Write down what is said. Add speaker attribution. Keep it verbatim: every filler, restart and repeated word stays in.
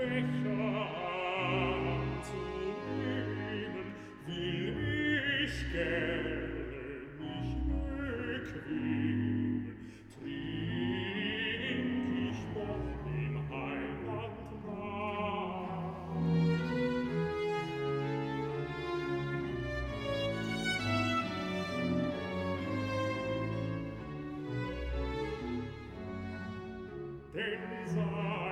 Speaker 1: Becher anzunehmen, will ich gerne mich bequemen, trink ich doch im Heiland nah. Denn sag